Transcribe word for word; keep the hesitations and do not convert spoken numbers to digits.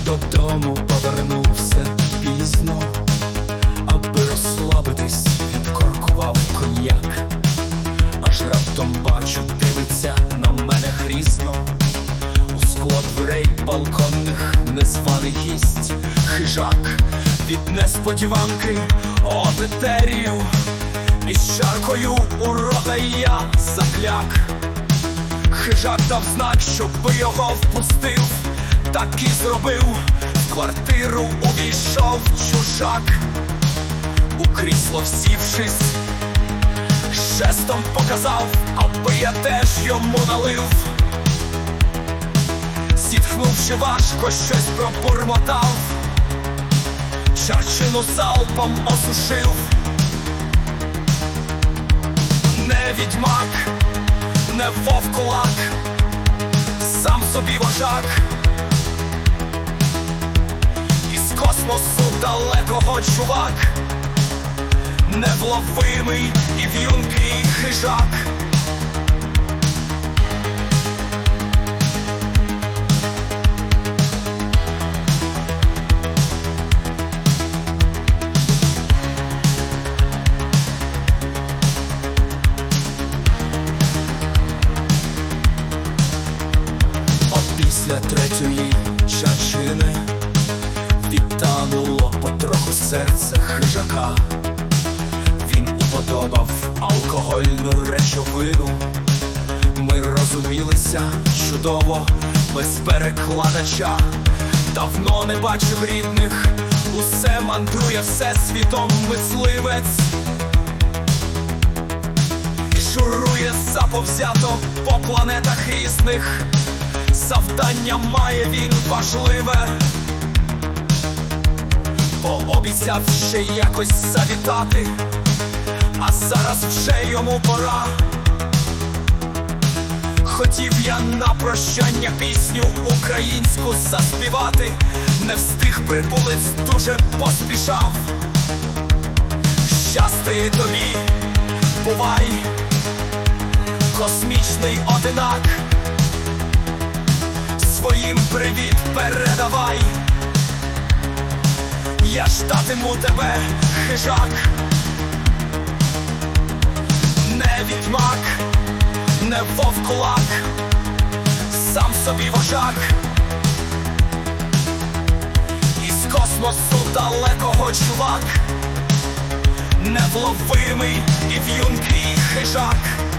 Додому повернувся пізно, аби розслабитись, відкоркував коньяк. Аж раптом бачу, дивиться на мене грізно. У скло дверей балконних незваний гість. Хижак від несподіванки обетерію, із чаркою у рота я закляк. Хижак дав знак, щоби його впустив, так і зробив. В квартиру увійшов чужак. У крісло всівшись, жестом показав, аби я теж йому налив. Зітхнувши важко, щось пробурмотав, чарчину залпом осушив. Не відьмак, не вовкулак, сам собі вожак. Із космосу далекого чувак, невловимий і в'юнкий хижак. Після третьої чарчини відтануло потроху серце хижака. Він уподобав алкогольну речовину. Ми розумілися чудово, без перекладача. Давно не бачив рідних, усе мандрує всесвітом мисливець. І шурує заповзято по планетах різних. Завдання має він важливе, пообіцяв ще якось завітати, а зараз вже йому пора. Хотів я на прощання пісню українську заспівати, не встиг прибулець, дуже поспішав. Щасти тобі, бувай, космічний одинак. Своїм привіт передавай, я ждатиму тебе, хижак. Не відьмак, не вовкулак, сам собі вожак. Із космосу далекого чувак, невловимий і в'юнкий хижак.